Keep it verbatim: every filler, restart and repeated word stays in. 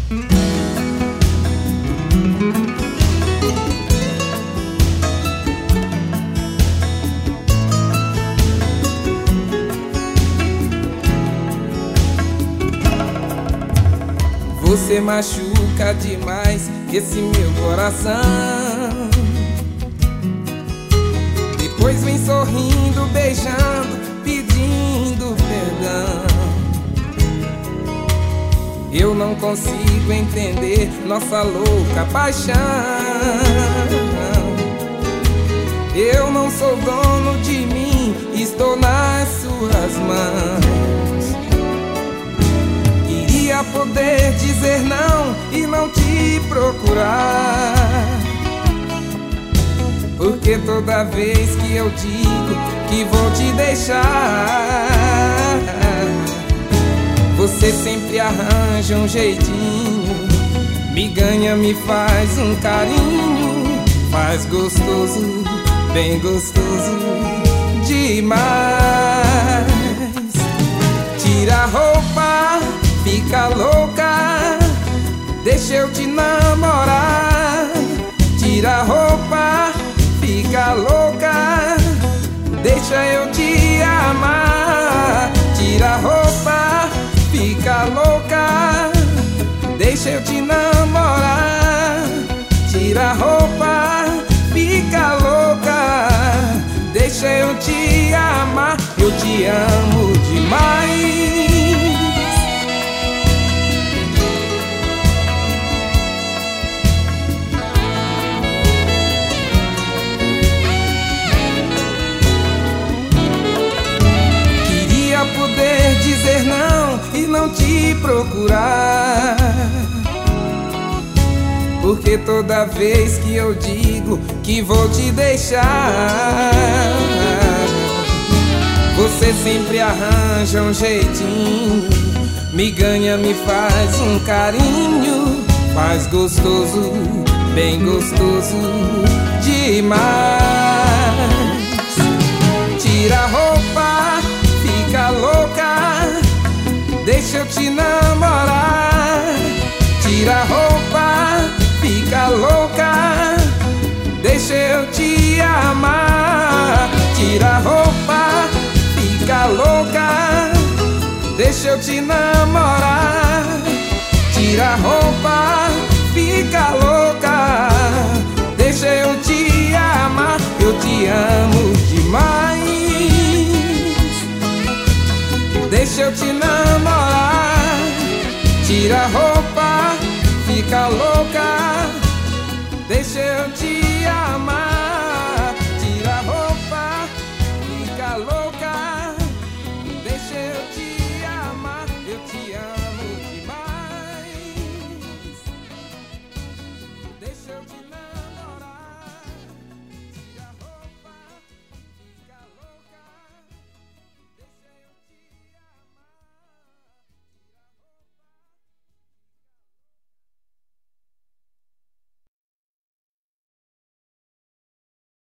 Você machuca demais esse meu coração. Depois vem sorrindo, beijando, pedindo perdão. Eu não consigo entender nossa louca paixão. Eu não sou dono de mim, estou nas suas mãos. Queria poder dizer não e não te procurar, porque toda vez que eu digo que vou te deixar, você sempre arranja um jeitinho, me ganha, me faz um carinho, faz gostoso, bem gostoso demais. Tira a roupa, fica louca, deixa eu te namorar. Tira a roupa, fica louca, deixa eu te amar. Tira a roupa, fica louca, deixa eu te namorar. Tira a roupa, fica louca, deixa eu te amar. Eu te amo demais. Poder dizer não e não te procurar, porque toda vez que eu digo que vou te deixar, você sempre arranja um jeitinho, me ganha, me faz um carinho, faz gostoso, bem gostoso demais. Tira a roupa, fica louca, deixa eu te namorar. Tira a roupa, fica louca, deixa eu te amar. Tira a roupa, fica louca, deixa eu te namorar. Tira a roupa, fica louca, deixa eu te amar. Eu te amo demais, deixa eu te namorar. Tira a roupa, fica louca, deixa eu te amar.